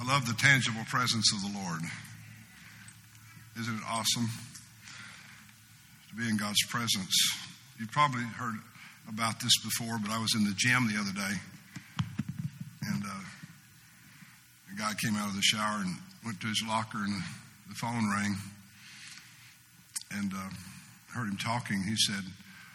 I love the tangible presence of the Lord. Isn't it awesome to be in God's presence? You've probably heard about this before, but I was in the gym the other day, and a guy came out of the shower and went to his locker, and the phone rang, and heard him talking. He said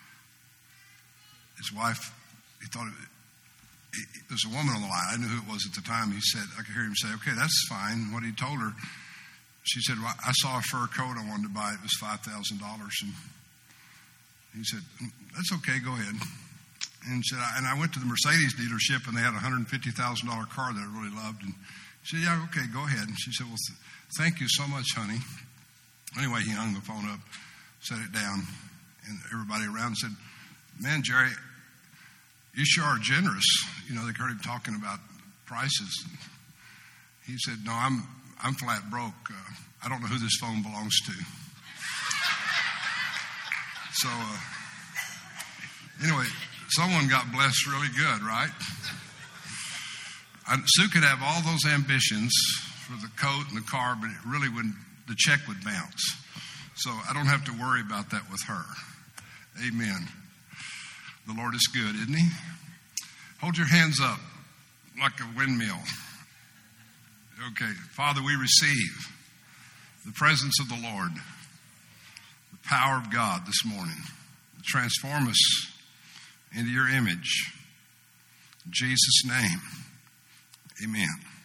his wife, he thought there's a woman on the line. I knew who it was at the time. He said, I could hear him say, okay, that's fine. What he told her, she said, well, I saw a fur coat I wanted to buy. It was $5,000. And he said, that's okay, go ahead. And said, and I went to the Mercedes dealership, and they had a $150,000 car that I really loved. And she said, yeah, okay, go ahead. And she said, well, thank you so much, honey. Anyway, he hung the phone up, set it down, and everybody around said, man, Jerry, you sure are generous. You know, they heard him talking about prices. He said, no, I'm flat broke. I don't know who this phone belongs to. So, anyway, someone got blessed really good, right? Sue could have all those ambitions for the coat and the car, but it really wouldn't, the check would bounce. So I don't have to worry about that with her. Amen. The Lord is good, isn't he? Hold your hands up like a windmill. Okay, Father, we receive the presence of the Lord, the power of God this morning. Transform us into your image. In Jesus' name, amen.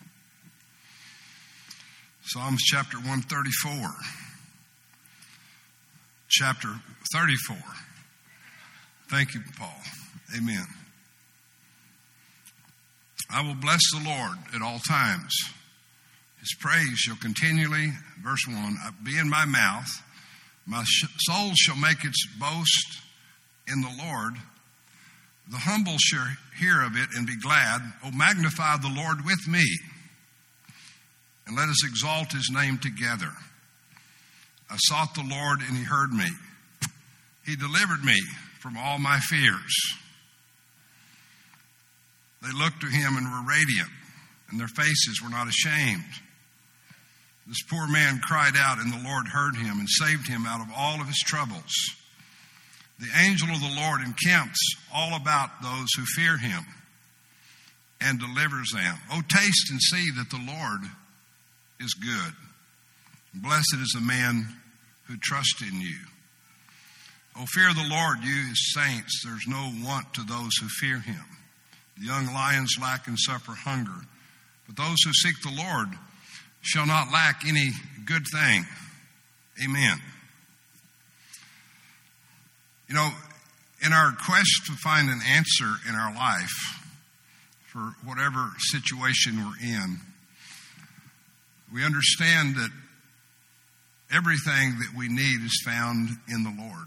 Psalms chapter 134. Chapter 34. Thank you, Paul. Amen. I will bless the Lord at all times. His praise shall continually, verse 1, be in my mouth. My soul shall make its boast in the Lord. The humble shall hear of it and be glad. Oh, magnify the Lord with me, and let us exalt his name together. I sought the Lord, and he heard me. He delivered me from all my fears. They looked to him and were radiant, and their faces were not ashamed. This poor man cried out, and the Lord heard him and saved him out of all of his troubles. The angel of the Lord encamps all about those who fear him and delivers them. Oh, taste and see that the Lord is good. Blessed is the man who trusts in you. Oh, fear the Lord, you his saints. There's no want to those who fear him. The young lions lack and suffer hunger, but those who seek the Lord shall not lack any good thing. Amen. You know, in our quest to find an answer in our life for whatever situation we're in, we understand that everything that we need is found in the Lord.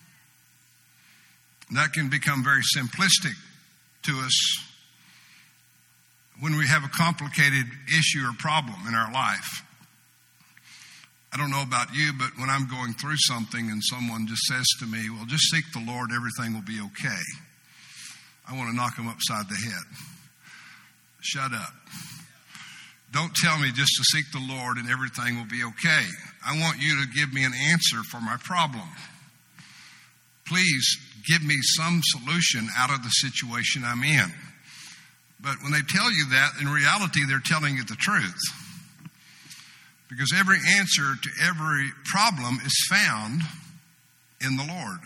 And that can become very simplistic to us when we have a complicated issue or problem in our life. I don't know about you, but when I'm going through something and someone just says to me, well, just seek the Lord, everything will be okay, I want to knock them upside the head. Shut up. Don't tell me just to seek the Lord and everything will be okay. I want you to give me an answer for my problem. Please give me some solution out of the situation I'm in. But when they tell you that, in reality, they're telling you the truth. Because every answer to every problem is found in the Lord.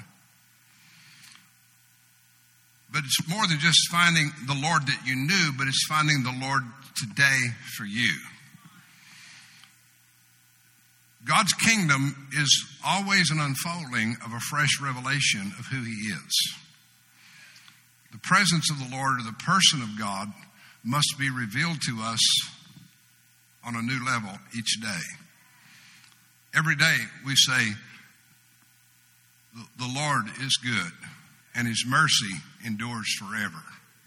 But it's more than just finding the Lord that you knew, but it's finding the Lord today for you. God's kingdom is always an unfolding of a fresh revelation of who he is. The presence of the Lord, or the person of God, must be revealed to us on a new level each day. Every day we say, the Lord is good, and his mercy endures forever.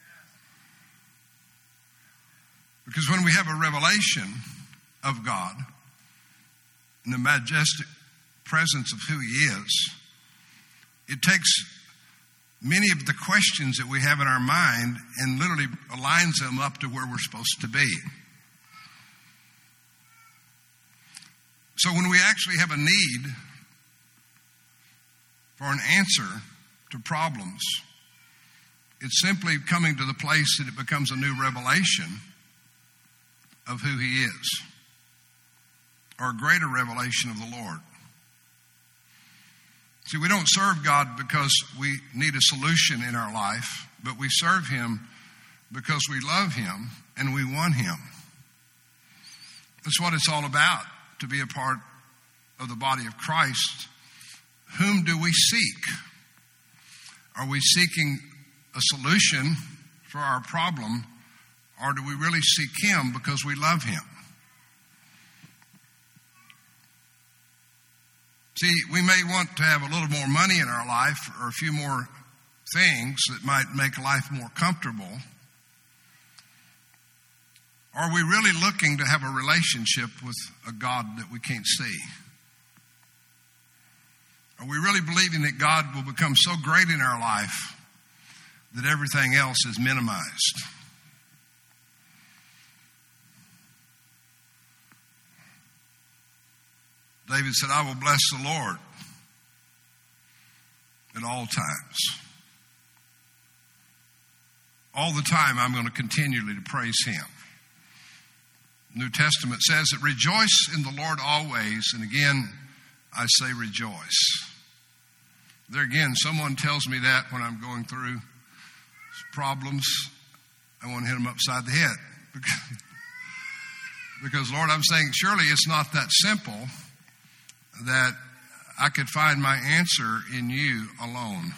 Because when we have a revelation of God, in the majestic presence of who he is, it takes many of the questions that we have in our mind and literally aligns them up to where we're supposed to be. So when we actually have a need for an answer to problems, it's simply coming to the place that it becomes a new revelation of who He is, or a greater revelation of the Lord. See, we don't serve God because we need a solution in our life, but we serve Him because we love Him and we want Him. That's what it's all about, to be a part of the body of Christ. Whom do we seek? Are we seeking a solution for our problem, or do we really seek Him because we love Him? See, we may want to have a little more money in our life or a few more things that might make life more comfortable. Are we really looking to have a relationship with a God that we can't see? Are we really believing that God will become so great in our life that everything else is minimized? David said, I will bless the Lord at all times. All the time I'm going to continually to praise Him. New Testament says that rejoice in the Lord always, and again, I say rejoice. There again, someone tells me that when I'm going through problems, I want to hit them upside the head. Because, Lord, I'm saying, surely it's not that simple that I could find my answer in You alone.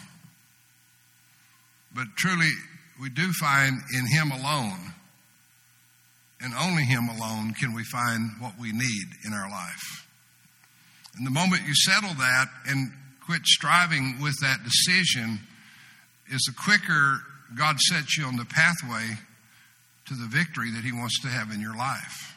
But truly, we do find in Him alone, and only Him alone, can we find what we need in our life. And the moment you settle that and quit striving with that decision, is the quicker God sets you on the pathway to the victory that He wants to have in your life.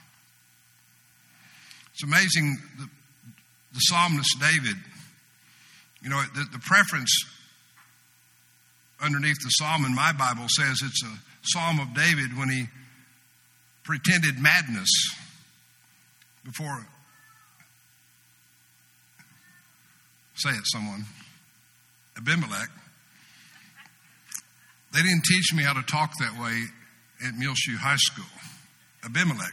It's amazing, the psalmist David, you know, the preference underneath the psalm in my Bible says it's a psalm of David when he pretended madness before, say it someone, Abimelech. They didn't teach me how to talk that way at Muleshoe High School. Abimelech,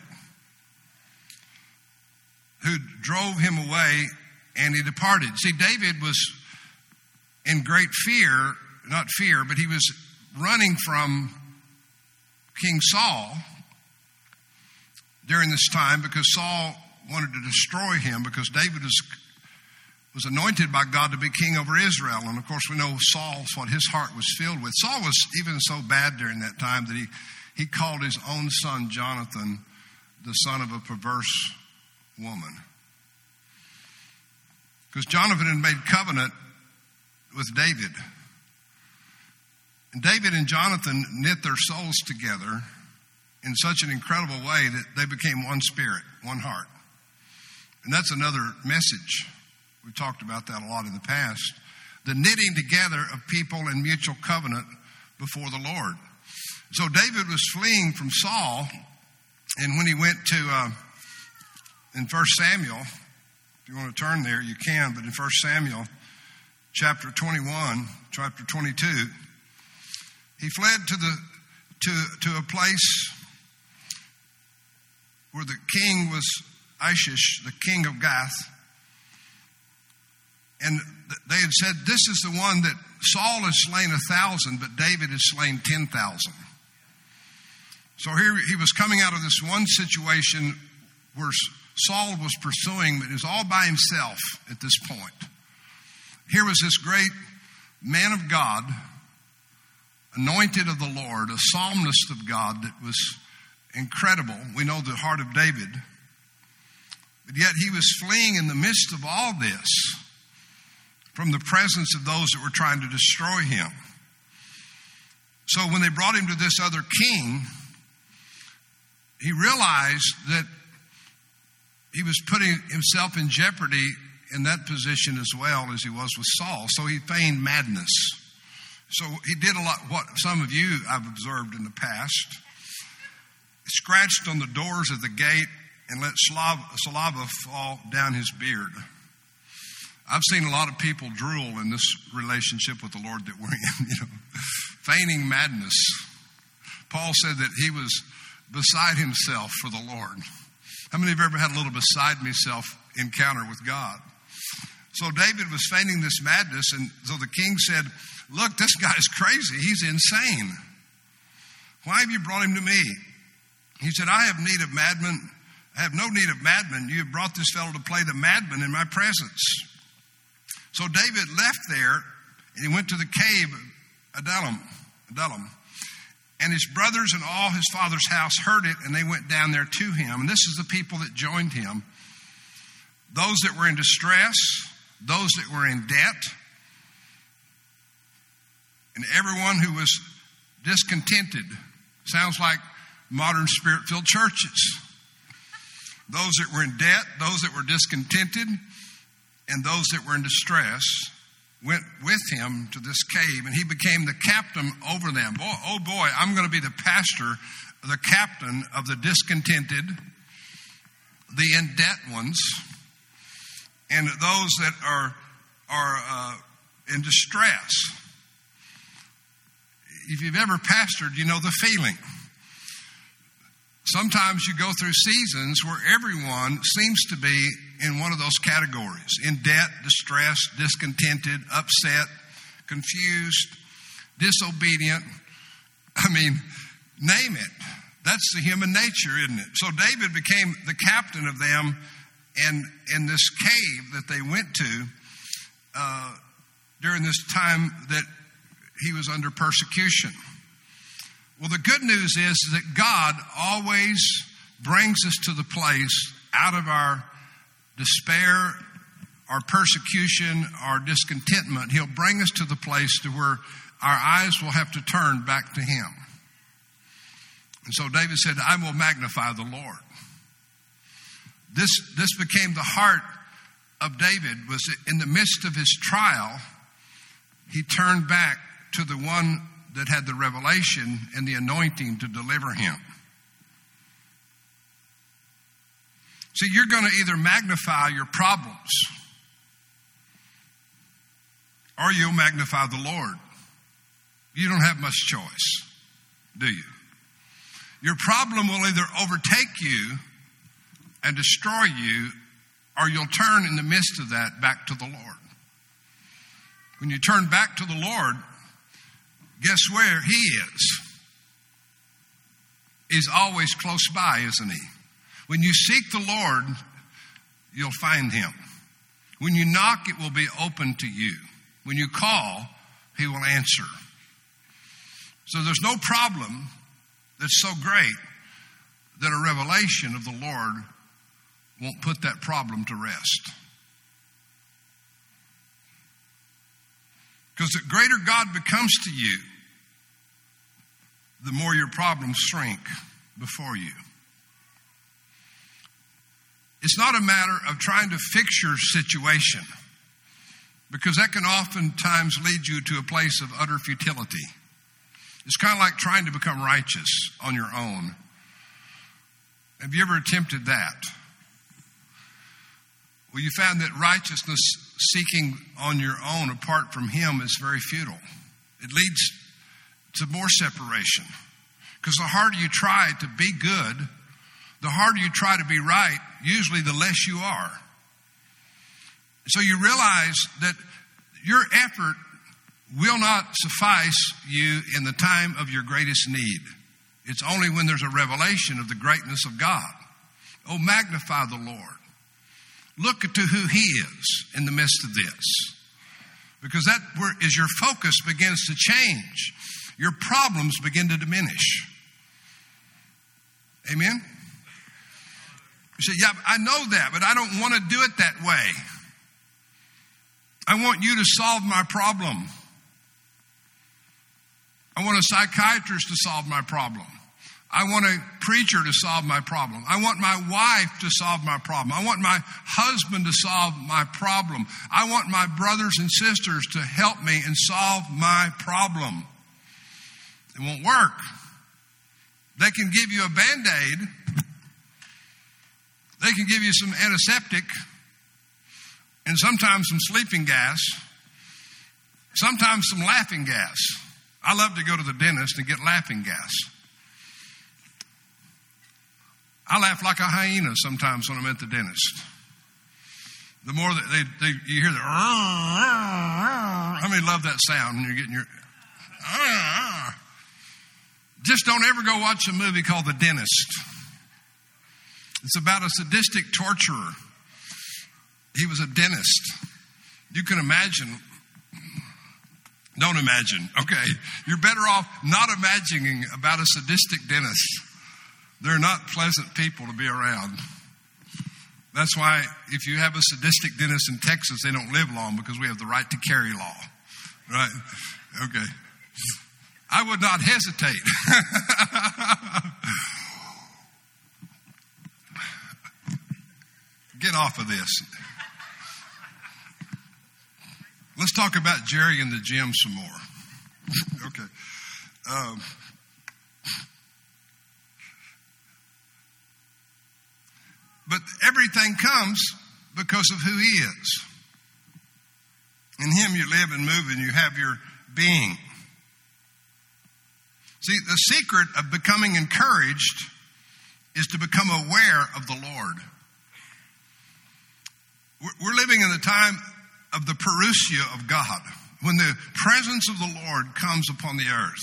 who drove him away, and he departed. See, David was in great fear, not fear, but he was running from King Saul during this time because Saul wanted to destroy him, because David was anointed by God to be king over Israel. And of course, we know Saul's what his heart was filled with. Saul was even so bad during that time that he called his own son Jonathan the son of a perverse woman. Because Jonathan had made covenant with David. And David and Jonathan knit their souls together in such an incredible way that they became one spirit, one heart. And that's another message. We've talked about that a lot in the past. The knitting together of people in mutual covenant before the Lord. So David was fleeing from Saul, and when he went to, in 1 Samuel, if you want to turn there, you can, but in 1 Samuel chapter 21, chapter 22, he fled to a place where the king was Achish, the king of Gath. And they had said, this is the one that Saul has slain 1,000, but David has slain 10,000. So here he was coming out of this one situation where Saul was pursuing, but he was all by himself at this point. Here was this great man of God, anointed of the Lord, a psalmist of God that was incredible. We know the heart of David. But yet he was fleeing in the midst of all this from the presence of those that were trying to destroy him. So when they brought him to this other king, he realized that he was putting himself in jeopardy in that position as well as he was with Saul. So he feigned madness. So he did a lot what some of you I've observed in the past. He scratched on the doors of the gate and let saliva fall down his beard. I've seen a lot of people drool in this relationship with the Lord that we're in, feigning madness. Paul said that he was beside himself for the Lord. How many of you have ever had a little beside myself encounter with God? So David was feigning this madness, and so the king said, look, this guy's crazy. He's insane. Why have you brought him to me? He said, I have need of madmen. I have no need of madmen. You have brought this fellow to play the madman in my presence. So David left there, and he went to the cave of Adullam. And his brothers and all his father's house heard it, and they went down there to him. And this is the people that joined him. Those that were in distress, those that were in debt, and everyone who was discontented. Sounds like modern spirit-filled churches. Those that were in debt, those that were discontented, and those that were in distress went with him to this cave, and he became the captain over them. Oh boy, I'm going to be the pastor, the captain of the discontented, the in debt ones, and those that are in distress. If you've ever pastored, you know the feeling. Sometimes you go through seasons where everyone seems to be in one of those categories. In debt, distressed, discontented, upset, confused, disobedient. I mean, name it. That's the human nature, isn't it? So David became the captain of them in this cave that they went to during this time that he was under persecution. Well, the good news is that God always brings us to the place out of our despair, our persecution, our discontentment. He'll bring us to the place to where our eyes will have to turn back to him. And so David said, I will magnify the Lord. This became the heart of David, was in the midst of his trial, he turned back to the one that had the revelation and the anointing to deliver him. See, you're going to either magnify your problems or you'll magnify the Lord. You don't have much choice, do you? Your problem will either overtake you and destroy you, or you'll turn in the midst of that back to the Lord. When you turn back to the Lord, guess where he is? He's always close by, isn't he? When you seek the Lord, you'll find him. When you knock, it will be open to you. When you call, he will answer. So there's no problem that's so great that a revelation of the Lord won't put that problem to rest. Because the greater God becomes to you, the more your problems shrink before you. It's not a matter of trying to fix your situation, because that can oftentimes lead you to a place of utter futility. It's kind of like trying to become righteous on your own. Have you ever attempted that? Well, you found that righteousness seeking on your own apart from him is very futile. It leads to more separation. Because the harder you try to be good, the harder you try to be right, usually the less you are. So you realize that your effort will not suffice you in the time of your greatest need. It's only when there's a revelation of the greatness of God. Oh, magnify the Lord. Look to who he is in the midst of this. Because that is your focus begins to change. Your problems begin to diminish. Amen? You say, yeah, I know that, but I don't want to do it that way. I want you to solve my problem. I want a psychiatrist to solve my problem. I want a preacher to solve my problem. I want my wife to solve my problem. I want my husband to solve my problem. I want my brothers and sisters to help me and solve my problem. It won't work. They can give you a Band-Aid, They can give you some antiseptic and sometimes some sleeping gas, sometimes some laughing gas. I love to go to the dentist and get laughing gas. I laugh like a hyena sometimes when I'm at the dentist. The more that you hear the, how many love that sound when you're getting your, just don't ever go watch a movie called The Dentist. It's about a sadistic torturer. He was a dentist. You can imagine. Don't imagine, okay? You're better off not imagining about a sadistic dentist. They're not pleasant people to be around. That's why if you have a sadistic dentist in Texas, they don't live long because we have the right to carry law, right? Okay. I would not hesitate. Get off of this. Let's talk about Jerry and the gym some more. Okay. But everything comes because of who he is. In him you live and move and you have your being. See, the secret of becoming encouraged is to become aware of the Lord. We're living in the time of the parousia of God, when the presence of the Lord comes upon the earth.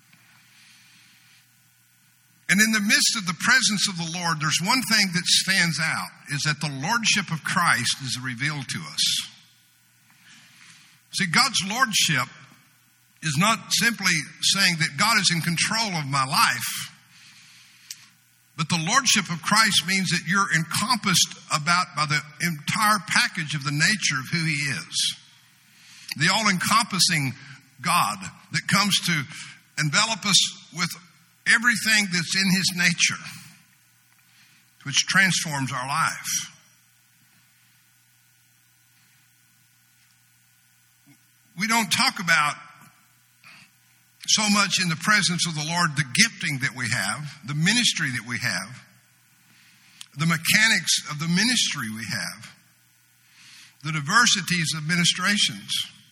And in the midst of the presence of the Lord, there's one thing that stands out, is that the lordship of Christ is revealed to us. See, God's lordship is not simply saying that God is in control of my life, but the lordship of Christ means that you're encompassed about by the entire package of the nature of who he is. The all-encompassing God that comes to envelop us with everything that's in his nature, which transforms our life. We don't talk about so much in the presence of the Lord the gifting that we have, the ministry that we have, the mechanics of the ministry we have, the diversities of ministrations.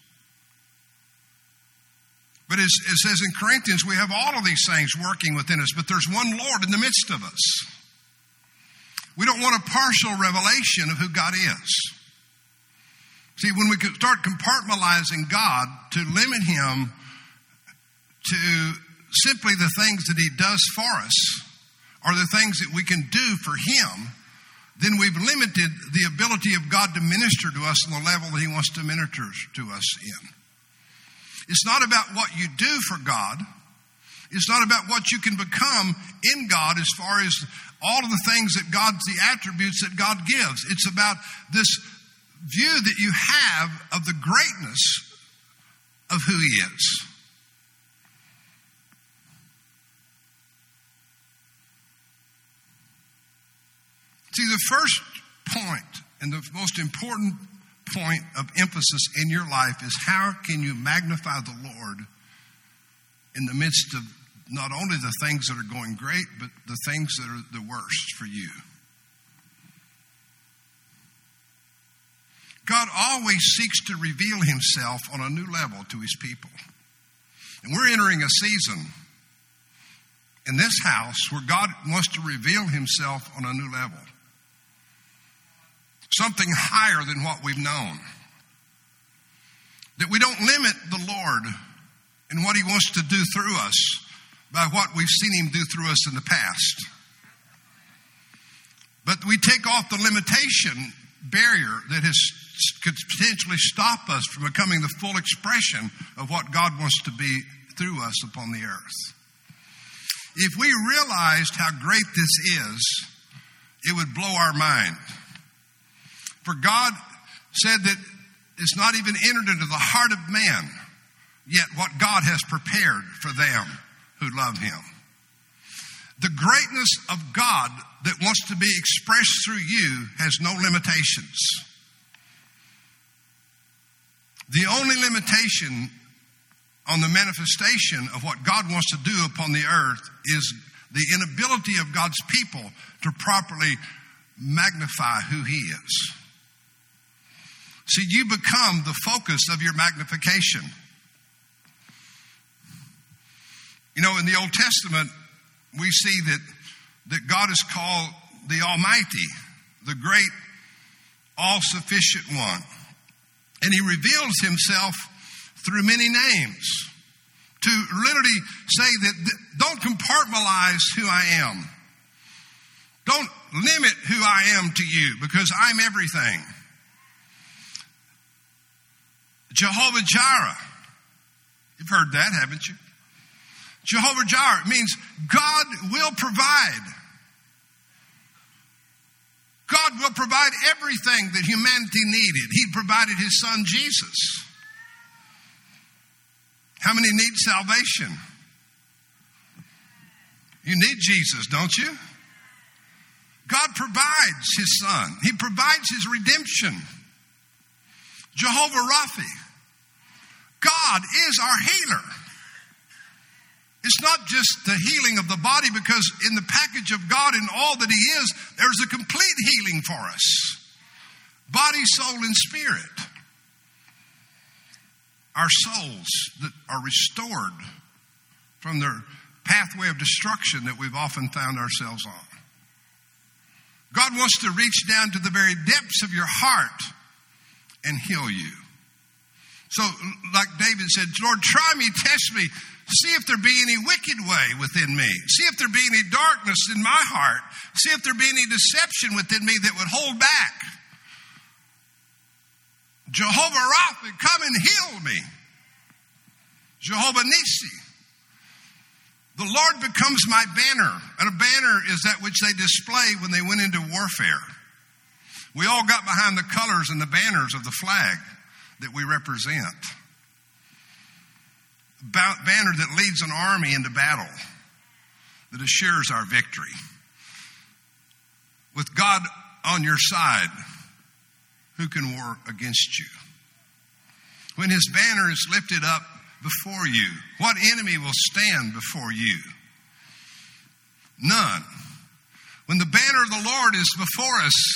But as it says in Corinthians, we have all of these things working within us, but there's one Lord in the midst of us. We don't want a partial revelation of who God is. See, when we start compartmentalizing God to limit him to simply the things that he does for us, or the things that we can do for him, then we've limited the ability of God to minister to us on the level that he wants to minister to us in. It's not about what you do for God. It's not about what you can become in God as far as all of the things that God's, the attributes that God gives. It's about this view that you have of the greatness of who he is. See, the first point and the most important point of emphasis in your life is how can you magnify the Lord in the midst of not only the things that are going great, but the things that are the worst for you. God always seeks to reveal himself on a new level to his people. And we're entering a season in this house where God wants to reveal himself on a new level. Something higher than what we've known. That we don't limit the Lord in what he wants to do through us by what we've seen him do through us in the past. But we take off the limitation barrier that could potentially stop us from becoming the full expression of what God wants to be through us upon the earth. If we realized how great this is, it would blow our mind. For God said that it's not even entered into the heart of man yet what God has prepared for them who love him. The greatness of God that wants to be expressed through you has no limitations. The only limitation on the manifestation of what God wants to do upon the earth is the inability of God's people to properly magnify who he is. See, you become the focus of your magnification. You know, in the Old Testament, we see that God is called the Almighty, the great, all-sufficient one. And he reveals himself through many names to literally say that don't compartmentalize who I am. Don't limit who I am to you because I'm everything. Jehovah Jireh. You've heard that, haven't you? Jehovah Jireh means God will provide. God will provide everything that humanity needed. He provided his son Jesus. How many need salvation? You need Jesus, don't you? God provides his son. He provides his redemption. Jehovah Rapha. God is our healer. It's not just the healing of the body, because in the package of God and all that he is, there's a complete healing for us. Body, soul, and spirit. Our souls that are restored from their pathway of destruction that we've often found ourselves on. God wants to reach down to the very depths of your heart and heal you. So, like David said, Lord, try me, test me, see if there be any wicked way within me. See if there be any darkness in my heart. See if there be any deception within me that would hold back. Jehovah Rapha, come and heal me. Jehovah Nissi. The Lord becomes my banner. And a banner is that which they display when they went into warfare. We all got behind the colors and the banners of the flag that we represent. Banner that leads an army into battle, that assures our victory. With God on your side, who can war against you? When his banner is lifted up before you, what enemy will stand before you? None. When the banner of the Lord is before us,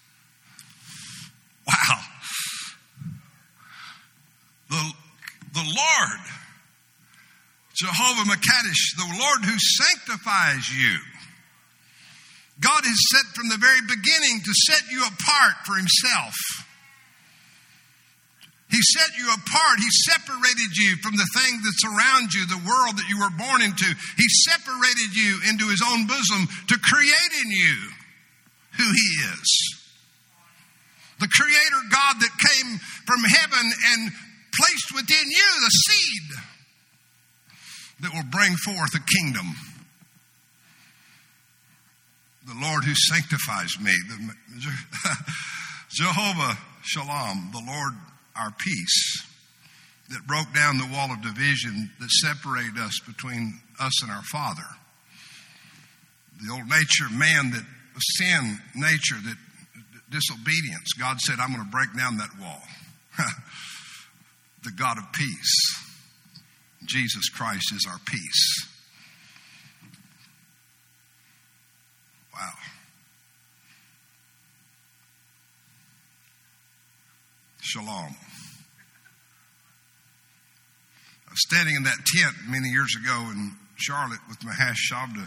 wow. The Lord, Jehovah Makadesh, the Lord who sanctifies you. God is set from the very beginning to set you apart for himself. He set you apart. He separated you from the thing that's around you, the world that you were born into. He separated you into his own bosom to create in you who he is. The Creator God that came from heaven and placed within you the seed that will bring forth a kingdom. The Lord who sanctifies me. Jehovah Shalom, the Lord our peace, that broke down the wall of division that separated us between us and our Father. The old nature, man, that sin nature, that disobedience. God said, I'm going to break down that wall. The God of peace. Jesus Christ is our peace. Wow. Shalom. I was standing in that tent many years ago in Charlotte with Mahesh Shabda,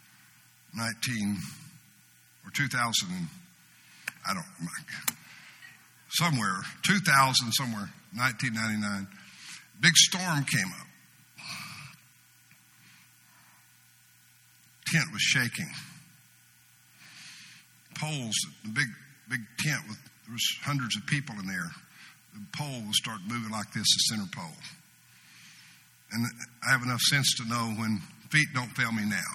2000, I don't know, somewhere, 2000 somewhere, 1999. Big storm came up. Tent was shaking. Poles, the big tent with, there was hundreds of people in there. The pole will start moving like this, the center pole. And I have enough sense to know when feet don't fail me now.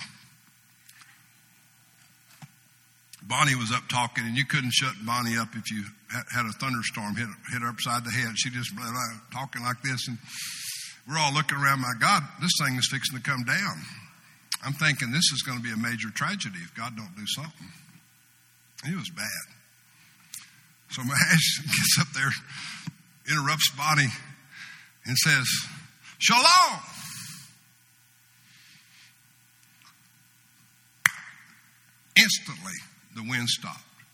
Bonnie was up talking, and you couldn't shut Bonnie up if you had a thunderstorm hit her upside the head. She just talking like this, and we're all looking around. My God, this thing is fixing to come down. I'm thinking this is going to be a major tragedy if God don't do something. It was bad. So Mahesh gets up there, interrupts Bonnie, and says, Shalom. Instantly, the wind stopped.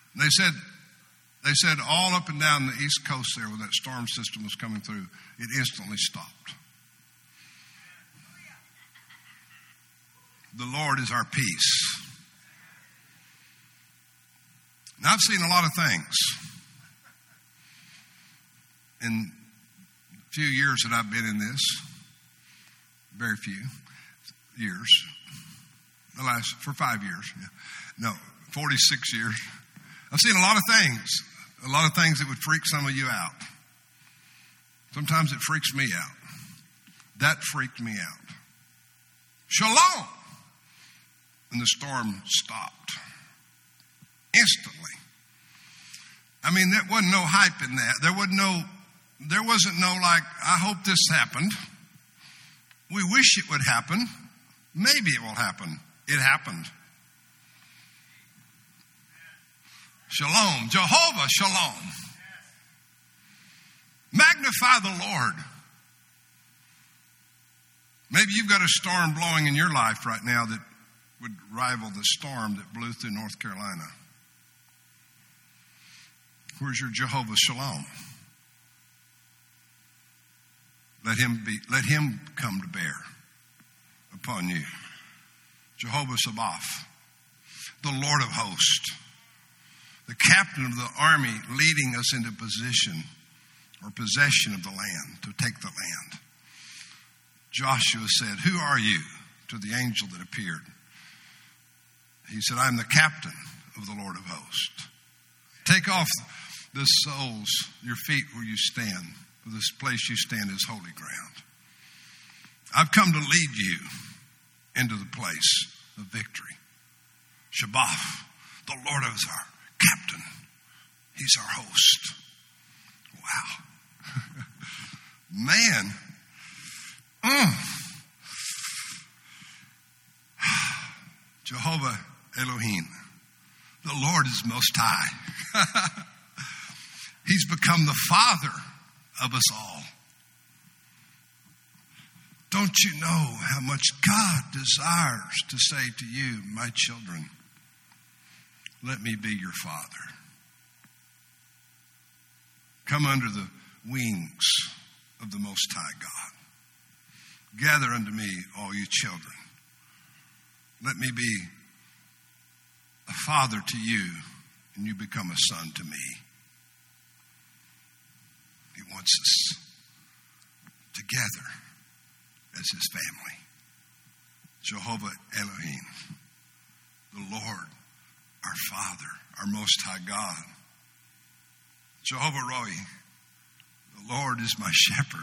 They said all up and down the East Coast there, when that storm system was coming through, it instantly stopped. The Lord is our peace. Now, I've seen a lot of things in the few years that I've been in this. Very few years. For 5 years. No, 46 years. I've seen a lot of things that would freak some of you out. Sometimes it freaks me out. That freaked me out. Shalom! And the storm stopped. Instantly. I mean, there wasn't no hype in that. There wasn't no like, I hope this happened. We wish it would happen. Maybe it will happen. It happened. Shalom. Jehovah Shalom. Magnify the Lord. Maybe you've got a storm blowing in your life right now that would rival the storm that blew through North Carolina. Where's your Jehovah Shalom? Let him come to bear upon you. Jehovah Sabaoth, the Lord of hosts, the captain of the army leading us into position or possession of the land, to take the land. Joshua said, "Who are you?" to the angel that appeared. He said, "I'm the captain of the Lord of hosts. Take off the soles, your feet where you stand, for this place you stand is holy ground. I've come to lead you into the place of victory." Shabbat, the Lord is our captain. He's our host. Wow. Man. Jehovah Elohim. The Lord is most high. He's become the Father of us all. Don't you know how much God desires to say to you, my children, let me be your Father. Come under the wings of the Most High God. Gather unto me, all you children. Let me be a father to you, and you become a son to me. He wants us together as his family. Jehovah Elohim, the Lord, our Father, our Most High God. Jehovah Roi, the Lord is my shepherd.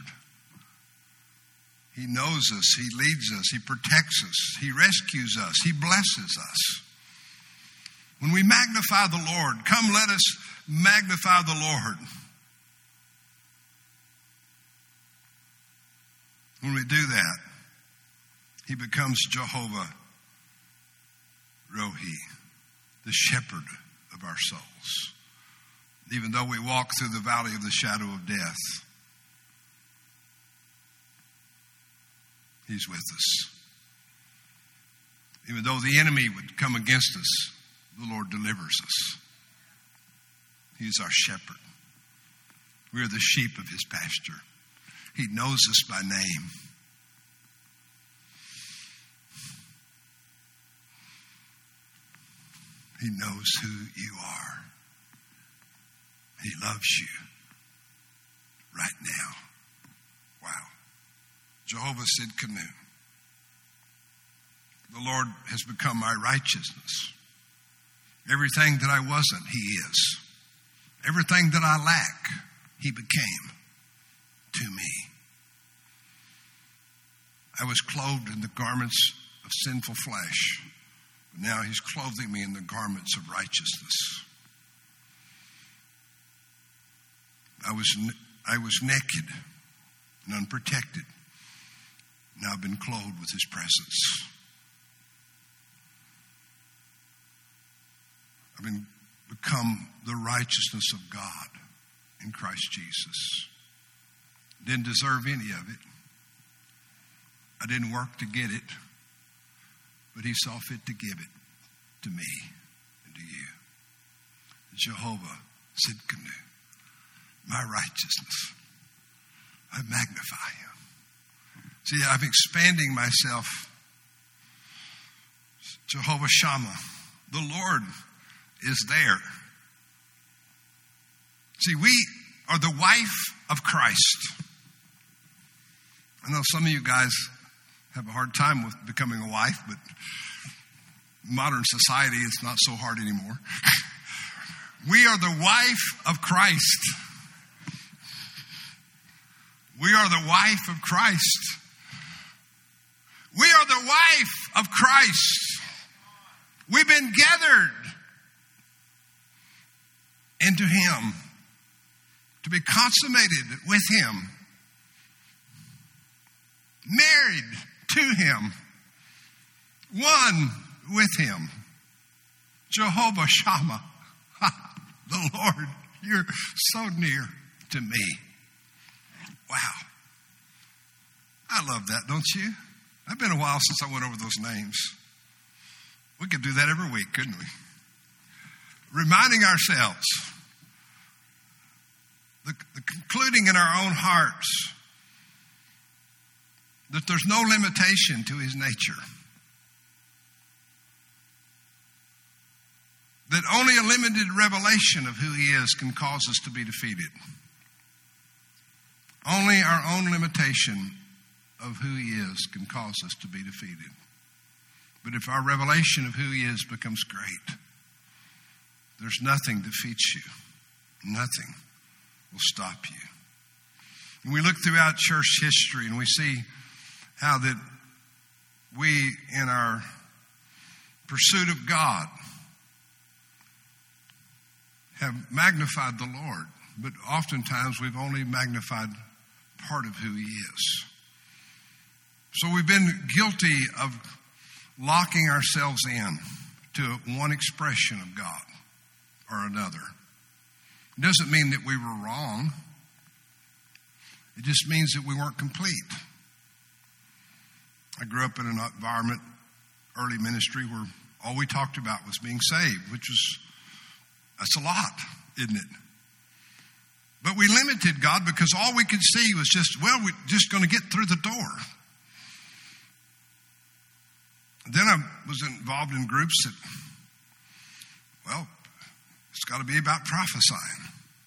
He knows us, he leads us, he protects us, he rescues us, he blesses us. When we magnify the Lord, come let us magnify the Lord. When we do that, he becomes Jehovah Rohi, the shepherd of our souls. Even though we walk through the valley of the shadow of death, he's with us. Even though the enemy would come against us, the Lord delivers us. He's our shepherd. We are the sheep of his pasture. He knows us by name. He knows who you are. He loves you right now. Wow. Jehovah Sidkenu. The Lord has become my righteousness. Everything that I wasn't, he is. Everything that I lack, he became to me. I was clothed in the garments of sinful flesh, but now he's clothing me in the garments of righteousness. I was naked and unprotected. Now I've been clothed with his presence. I've become the righteousness of God in Christ Jesus. Didn't deserve any of it. I didn't work to get it, but he saw fit to give it to me and to you. Jehovah Sidkenu, my righteousness. I magnify him. See, I'm expanding myself. Jehovah Shammah, the Lord is there. See, we are the wife of Christ. I know some of you guys have a hard time with becoming a wife, but modern society, it's not so hard anymore. We are the wife of Christ. We are the wife of Christ. We are the wife of Christ. We've been gathered into him to be consummated with him, married to him, one with him. Jehovah Shammah, the Lord, you're so near to me. Wow. I love that, don't you? It's been a while since I went over those names. We could do that every week, couldn't we? Reminding ourselves, the concluding in our own hearts that there's no limitation to his nature. That only a limited revelation of who he is can cause us to be defeated. Only our own limitation of who he is can cause us to be defeated. But if our revelation of who he is becomes great, there's nothing defeats you. Nothing will stop you. And we look throughout church history and we see how that we, in our pursuit of God, have magnified the Lord, but oftentimes we've only magnified part of who he is. So we've been guilty of locking ourselves in to one expression of God or another. It doesn't mean that we were wrong. It just means that we weren't complete. I grew up in an environment, early ministry, where all we talked about was being saved, which was, that's a lot, isn't it? But we limited God because all we could see was just, well, we're just going to get through the door. Then I was involved in groups that, well, it's got to be about prophesying.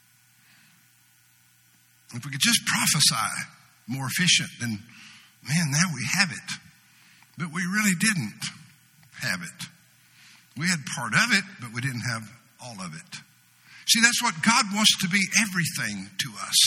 If we could just prophesy more efficient, then, man, now we have it. But we really didn't have it. We had part of it, but we didn't have all of it. See, that's what God wants to be everything to us.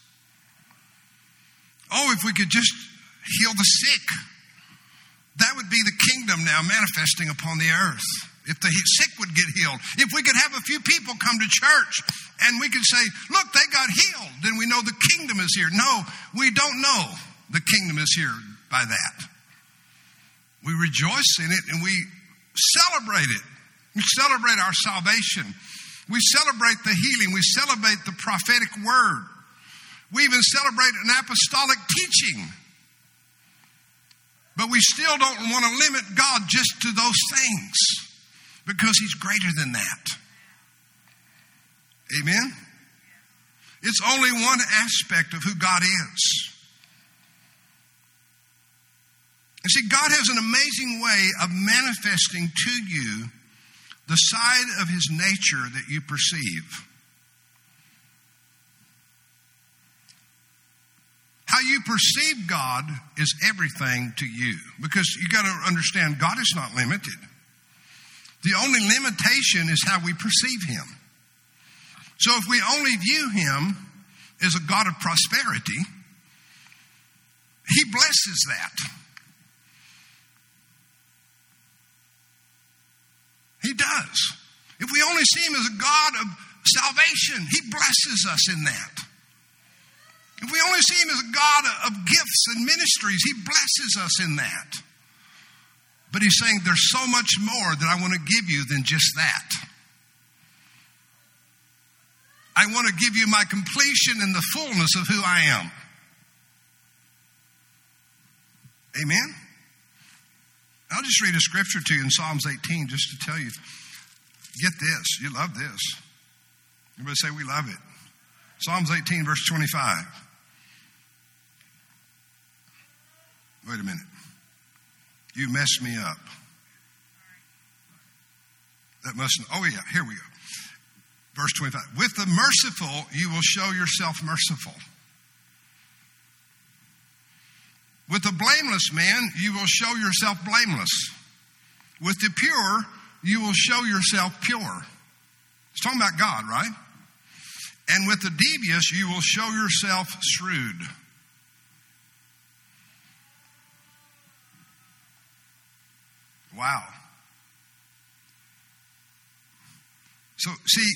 Oh, if we could just heal the sick, that would be the kingdom now manifesting upon the earth. If the sick would get healed, if we could have a few people come to church and we could say, look, they got healed, then we know the kingdom is here. No, we don't know the kingdom is here by that. We rejoice in it and we celebrate it. We celebrate our salvation. We celebrate the healing. We celebrate the prophetic word. We even celebrate an apostolic teaching. But we still don't want to limit God just to those things because he's greater than that. Amen? It's only one aspect of who God is. And see, God has an amazing way of manifesting to you the side of his nature that you perceive. How you perceive God is everything to you. Because you got to understand, God is not limited. The only limitation is how we perceive him. So if we only view him as a God of prosperity, he blesses that. He does. If we only see him as a God of salvation, he blesses us in that. If we only see him as a God of gifts and ministries, he blesses us in that. But he's saying there's so much more that I want to give you than just that. I want to give you my completion and the fullness of who I am. Amen? I'll just read a scripture to you in Psalms 18 just to tell you. Get this. You love this. Everybody say we love it. Psalms 18, verse 25. Wait a minute. You messed me up. That mustn't. Oh, yeah, here we go. Verse 25. With the merciful, you will show yourself merciful. With the blameless man, you will show yourself blameless. With the pure, you will show yourself pure. It's talking about God, right? And with the devious, you will show yourself shrewd. Wow. So, see,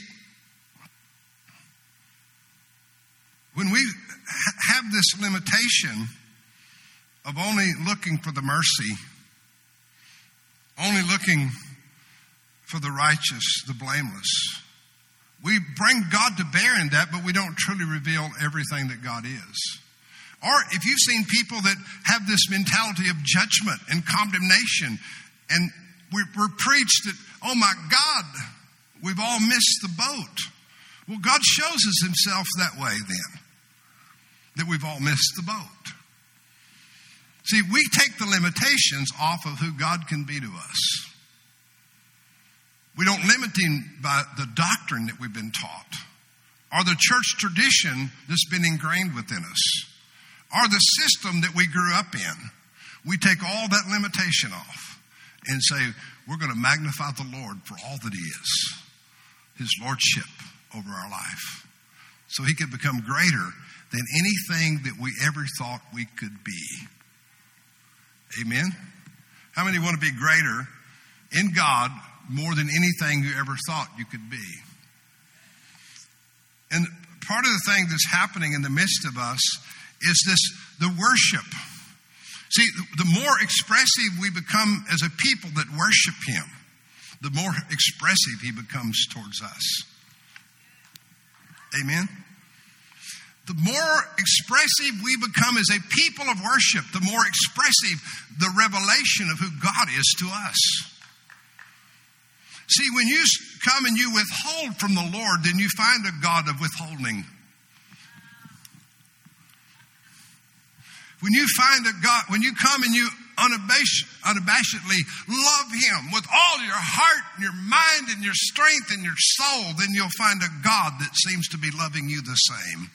when we have this limitation of only looking for the mercy, only looking for the righteous, the blameless, we bring God to bear in that, but we don't truly reveal everything that God is. Or if you've seen people that have this mentality of judgment and condemnation, and we're preached that, oh my God, we've all missed the boat. Well, God shows us himself that way then, that we've all missed the boat. See, we take the limitations off of who God can be to us. We don't limit him by the doctrine that we've been taught, or the church tradition that's been ingrained within us, or the system that we grew up in. We take all that limitation off and say, we're going to magnify the Lord for all that he is, his lordship over our life, so he could become greater than anything that we ever thought we could be. Amen? How many want to be greater in God more than anything you ever thought you could be? And part of the thing that's happening in the midst of us is the worship. See, the more expressive we become as a people that worship him, the more expressive he becomes towards us. Amen? The more expressive we become as a people of worship, the more expressive the revelation of who God is to us. See, when you come and you withhold from the Lord, then you find a God of withholding. When you find a God, when you come and you unabashedly love him with all your heart and your mind and your strength and your soul, then you'll find a God that seems to be loving you the same.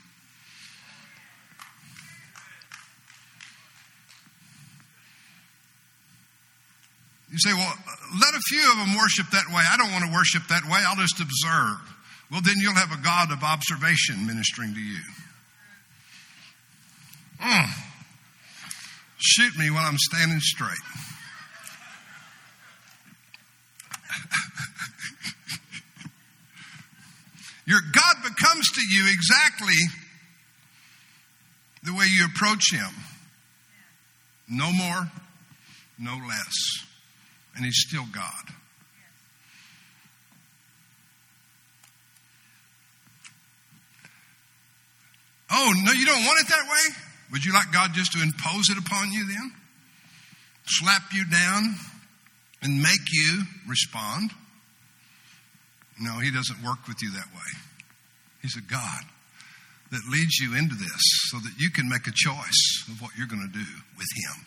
You say, well, let a few of them worship that way. I don't want to worship that way. I'll just observe. Well, then you'll have a God of observation ministering to you. Shoot me while I'm standing straight. Your God becomes to you exactly the way you approach him. No more, no less. And he's still God. Oh, no, you don't want it that way? Would you like God just to impose it upon you then? Slap you down and make you respond? No, he doesn't work with you that way. He's a God that leads you into this so that you can make a choice of what you're going to do with him.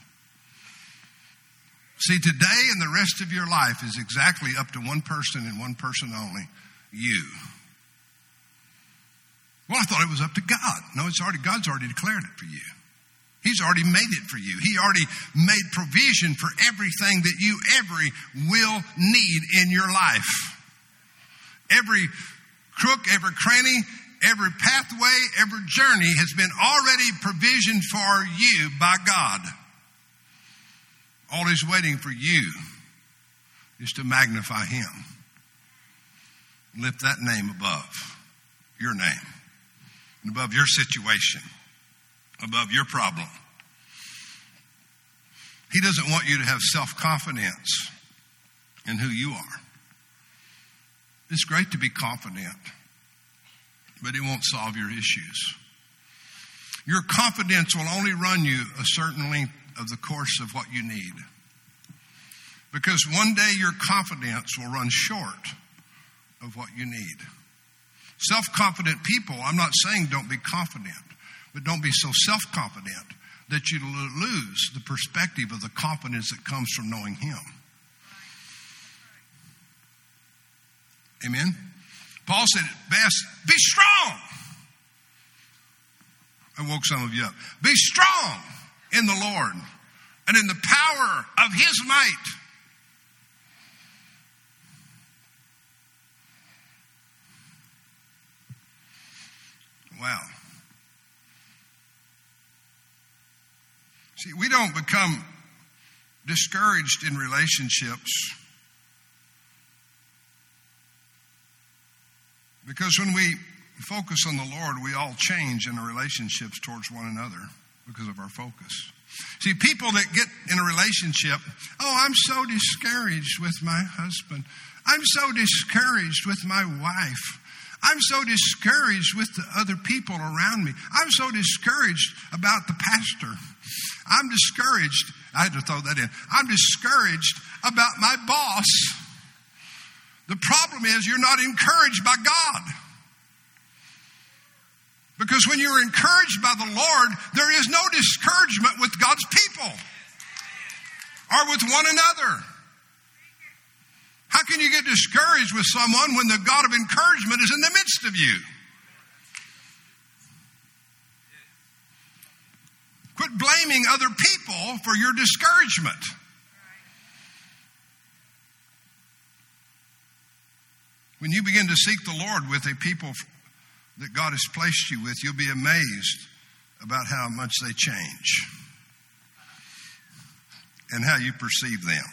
See, today and the rest of your life is exactly up to one person and one person only, you. Well, I thought it was up to God. No, God's already declared it for you. He's already made it for you. He already made provision for everything that you ever will need in your life. Every crook, every cranny, every pathway, every journey has been already provisioned for you by God. All he's waiting for you is to magnify him. Lift that name above your name, and above your situation, above your problem. He doesn't want you to have self-confidence in who you are. It's great to be confident, but it won't solve your issues. Your confidence will only run you a certain length of the course of what you need. Because one day your confidence will run short of what you need. Self-confident people, I'm not saying don't be confident, but don't be so self-confident that you lose the perspective of the confidence that comes from knowing Him. Amen? Paul said it best, be strong. I woke some of you up. Be strong in the Lord and in the power of His might. Wow. See, we don't become discouraged in relationships because when we focus on the Lord, we all change in our relationships towards one another because of our focus. See, people that get in a relationship, oh, I'm so discouraged with my husband. I'm so discouraged with my wife. I'm so discouraged with the other people around me. I'm so discouraged about the pastor. I'm discouraged. I had to throw that in. I'm discouraged about my boss. The problem is you're not encouraged by God. Because when you're encouraged by the Lord, there is no discouragement with God's people or with one another. How can you get discouraged with someone when the God of encouragement is in the midst of you? Quit blaming other people for your discouragement. When you begin to seek the Lord with a people that God has placed you with, you'll be amazed about how much they change and how you perceive them.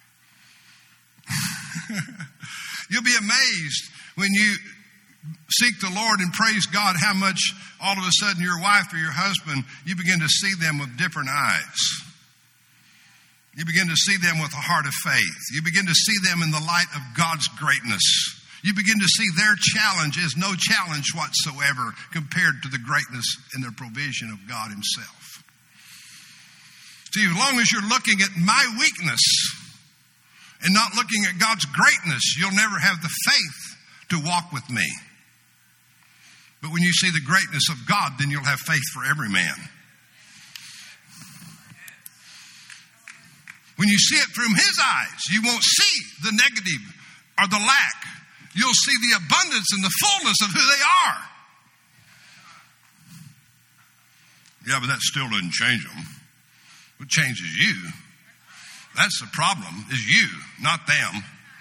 You'll be amazed when you seek the Lord and praise God how much all of a sudden your wife or your husband, you begin to see them with different eyes. You begin to see them with a heart of faith. You begin to see them in the light of God's greatness. You begin to see their challenge is no challenge whatsoever compared to the greatness and the provision of God Himself. See, as long as you're looking at my weakness and not looking at God's greatness, you'll never have the faith to walk with me. But when you see the greatness of God, then you'll have faith for every man. When you see it from His eyes, you won't see the negative or the lack. You'll see the abundance and the fullness of who they are. Yeah, but that still doesn't change them. What changes you? That's the problem, is you, not them.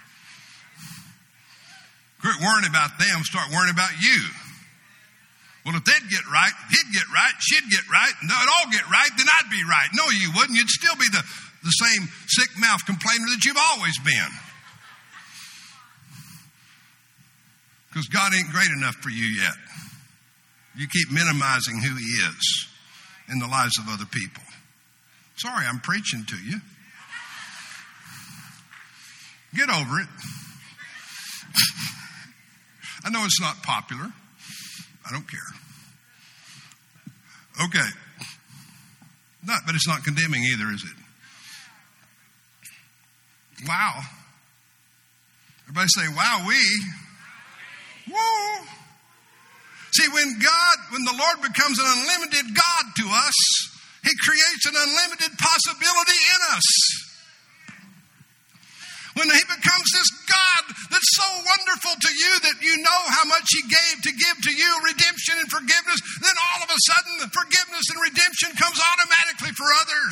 Quit worrying about them, start worrying about you. Well, if they'd get right, he'd get right, she'd get right, and they'd all get right, then I'd be right. No, you wouldn't. You'd still be the same sick mouth complainer that you've always been. Because God ain't great enough for you yet. You keep minimizing who He is in the lives of other people. Sorry, I'm preaching to you. Get over it. I know it's not popular. I don't care. Okay. But it's not condemning either, is it? Wow. Everybody say, wow-wee. Woo! See, when the Lord becomes an unlimited God to us, He creates an unlimited possibility in us. When He becomes this God that's so wonderful to you that you know how much He gave to give to you redemption and forgiveness, then all of a sudden the forgiveness and redemption comes automatically for others.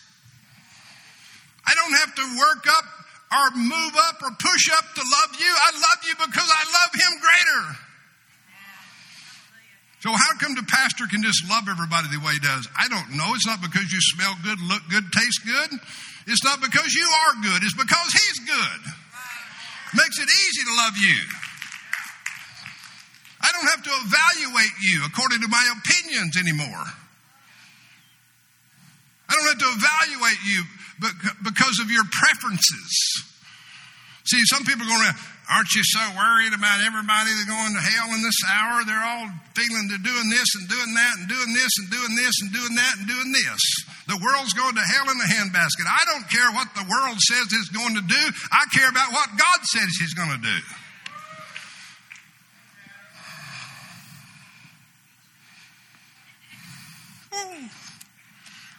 I don't have to work up or move up or push up to love you. I love you because I love Him greater. So how come the pastor can just love everybody the way he does? I don't know. It's not because you smell good, look good, taste good. It's not because you are good. It's because He's good. Makes it easy to love you. I don't have to evaluate you according to my opinions anymore. I don't have to evaluate you because of your preferences. See, some people are going to, aren't you so worried about everybody that's going to hell in this hour? They're all feeling they're doing this and doing that and doing this and doing this and doing that and doing this. The world's going to hell in a handbasket. I don't care what the world says it's going to do. I care about what God says He's going to do.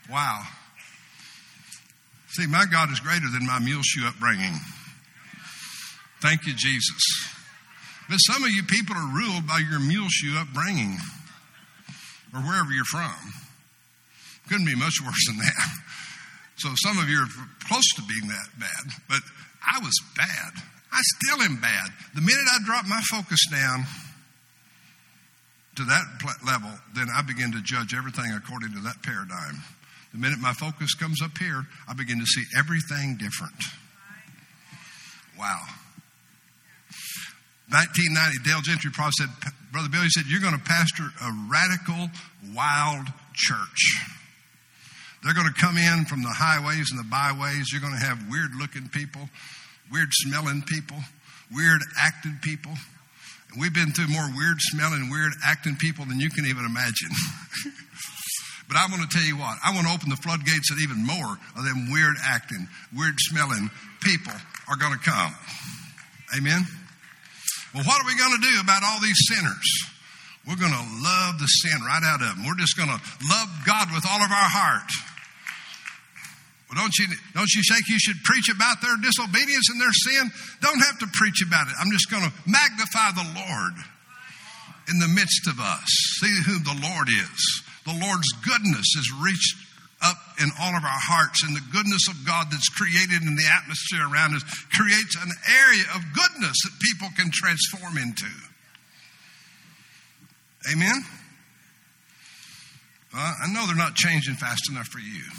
Wow. See, my God is greater than my mule shoe upbringing. Thank you, Jesus. But some of you people are ruled by your mule shoe upbringing or wherever you're from. Couldn't be much worse than that. So some of you are close to being that bad. But I was bad. I still am bad. The minute I drop my focus down to that level, then I begin to judge everything according to that paradigm. The minute my focus comes up here, I begin to see everything different. Wow. 1990, Dale Gentry probably said, Brother Billy said, you're going to pastor a radical, wild church. They're going to come in from the highways and the byways. You're going to have weird-looking people, weird-smelling people, weird-acting people. And we've been through more weird-smelling, weird-acting people than you can even imagine. But I want to tell you what. I want to open the floodgates that even more of them weird-acting, weird-smelling people are going to come. Amen? Well, what are we going to do about all these sinners? We're going to love the sin right out of them. We're just going to love God with all of our heart. Well, don't you think you should preach about their disobedience and their sin? Don't have to preach about it. I'm just going to magnify the Lord in the midst of us. See who the Lord is. The Lord's goodness is reached up in all of our hearts, and the goodness of God that's created in the atmosphere around us creates an area of goodness that people can transform into. Amen? I know they're not changing fast enough for you.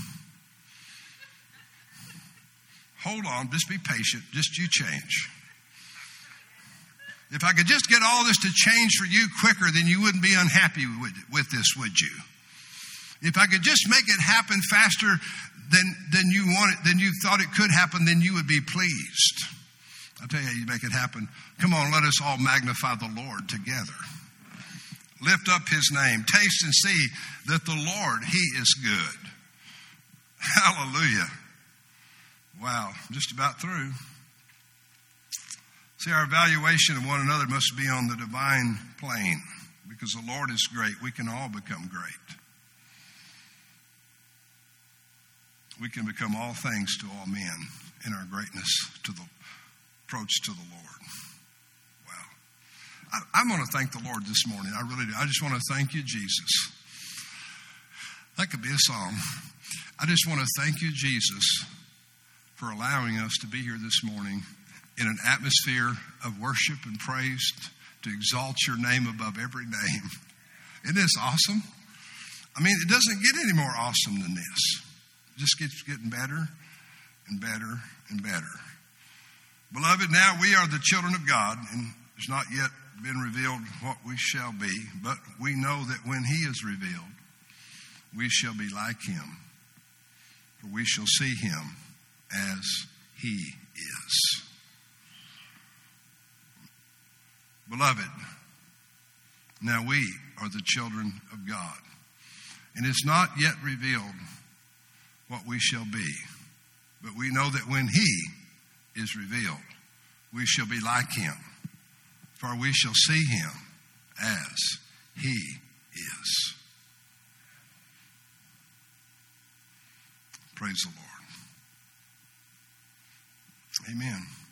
Hold on, just be patient, just you change. If I could just get all this to change for you quicker, then you wouldn't be unhappy with this, would you? If I could just make it happen faster than you wanted, than you thought it could happen, then you would be pleased. I'll tell you how you make it happen. Come on, let us all magnify the Lord together. Lift up his name. Taste and see that the Lord, he is good. Hallelujah. Wow, I'm just about through. See, our evaluation of one another must be on the divine plane. Because the Lord is great, we can all become great. We can become all things to all men in our greatness to the approach to the Lord. Wow. I'm going to thank the Lord this morning. I really do. I just want to thank you, Jesus. That could be a song. I just want to thank you, Jesus, for allowing us to be here this morning in an atmosphere of worship and praise to exalt your name above every name. Isn't this awesome? I mean, it doesn't get any more awesome than this. It just keeps getting better and better and better. Beloved, now we are the children of God, and it's not yet been revealed what we shall be, but we know that when he is revealed, we shall be like him, for we shall see him as he is. Beloved, now we are the children of God, and it's not yet revealed what we shall be, but we know that when he is revealed, we shall be like him, for we shall see him as he is. Praise the Lord. Amen.